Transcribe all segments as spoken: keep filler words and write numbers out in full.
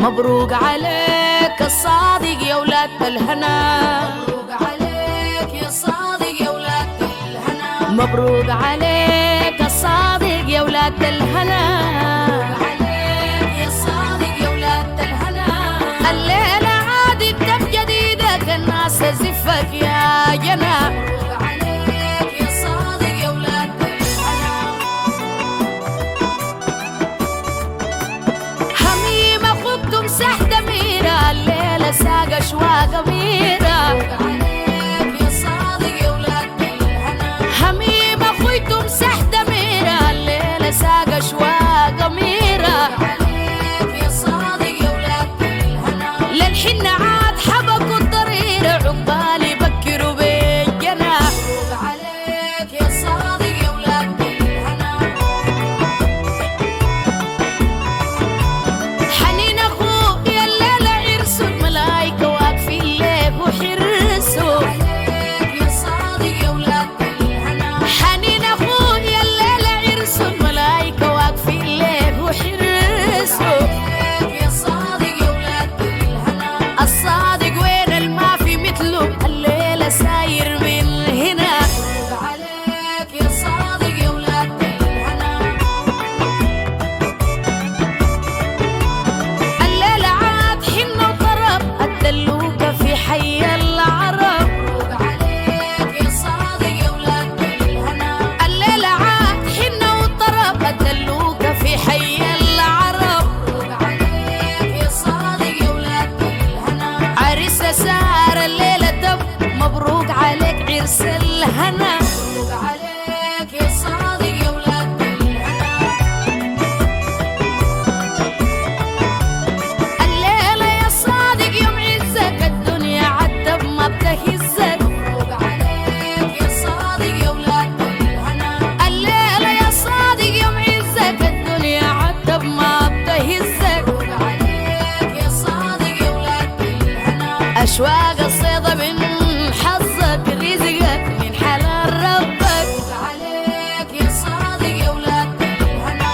مبروك عليك الصادق يا ولاد الهنا، مبروك عليك يا صادق يا ولاد الهنا، مبروك عليك الصادق يا ولاد الهنا، مبروك عليك يا صادق يا ولاد الهنا. الليلة عادي بدف جديدك الناس تزفك يا جنا، مبروك عليك يا صادق يا ولاد الهنا. حميمة خدتم سحت ميرة الليلة ساق أشواق ميرة، مبروك عليك يا صادق يا ولاد الهنا. حميمة خدتم سحت ميرة الليلة ساق أشواق ميرة، مبروك عليك يا صادق يا ولاد الهنا. للحنة عاد حبكوا الضريرة عقبالي بكروا بالجنا، مبروك عليك يا صادق يا ولاد الهنا. حنين أخويا الليلة عرسوا الملايكة واقفين ليك وحرسوا، مبروك عليك يا صادق يا ولاد الهنا. حنين أخويا الليلة عرسوا الملايكة واقفين ليك وحرسوا، مبروك عليك يا صادق يا ولاد الهنا. الصادق وين الما في مثله الليلة ساير من هنا، مبروك عليك يا صادق يا ولاد الهنا. الليلة عاد حنة وطرب الدلوكة في حي العرب، مبروك عليك يا صادق يا ولاد الهنا. الليلة عاد حنة وطرب الدلوكة في حي العرب، مبروك عليك يا صادق يا ولاد الهنا. عريسة سار الليلة دب مبروك عليك عرس الهنا، مبروك عليك يا صادق يا ولاد الهنا. الليلة يا صادق يوم عزك الدنيا عتب ما بتهزك، مبروك عليك يا صادق يا ولاد الهنا. الليلة يا صادق يوم عزك الدنيا عتب ما بتهزك، مبروك عليك يا صادق يا ولاد الهنا. أشواق الصيدة من حظك رزقك من حلال ربك، مبروك عليك يا صادق يا ولاد الهنا.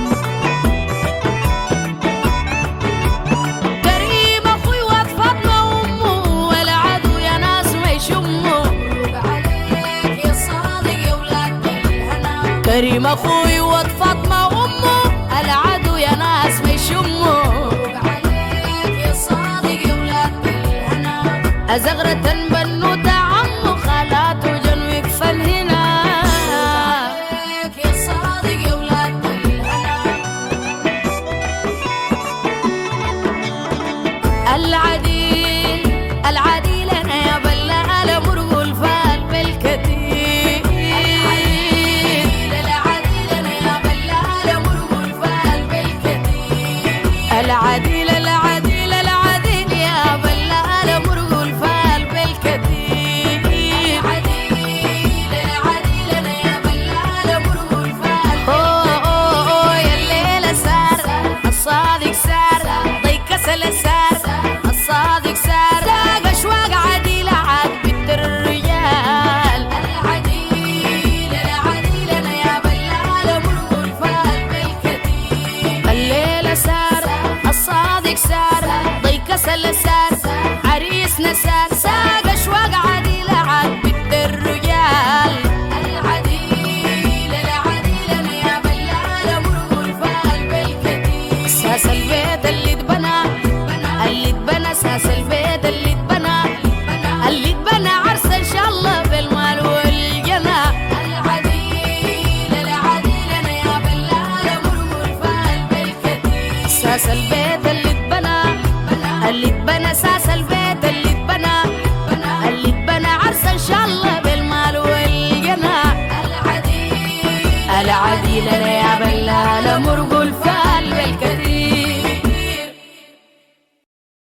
كريم أخوي وفاطمة وأمه والعدو يا ناس ما يشموا، مبروك عليك يا صادق يا ولاد الهنا. كريم أخوي وفاطمة وأمه العدو يا ناس ما يشموا، مبروك عليك يا صادق يا ولاد الهنا. أزغرة بنوتة عمو خالاته جنوك فالهنا، مبروك عليك يا صادق يا ولاد الهنا. العديل العديل أنا يا بلا مرق الفال بالكتير، العديل العديل أنا يا بلا مرق الفال بالكتير. العديل العديل العديل يا بلا مرق الفال بالكتير، العديل العديل أنا يا بلا مرق الفال. أوه أوه أوه يا الليلة سار الصادق سار ضيق كسل سار الصادق سار ساق أشواق عديلة عاد بنت الرجال. العديل العديل أنا يا بلا مرق الفال بالكتير. الليلة سار الصادق سار ضيق كسل سار عريسنا سار ساق أشواق عديلة عاد بنت الرجال. العديل العديل أنا يا بلا مرق الفال بالكتير. ساس البيت اللي اتبنى اللي اتبنى ساس البيت اللي اتبنى اللي اتبنى عرس ان شاء الله بالمال والجنى. العديل العديل انا يا بلا مرق الفال بالكتير. ساس البيت اللي اتبنى اللي اتبنى ساس البيت اللي اتبنى اللي اتبنى عرس ان شاء الله بالمال والجنى. العديل العديل انا يا بلا مرق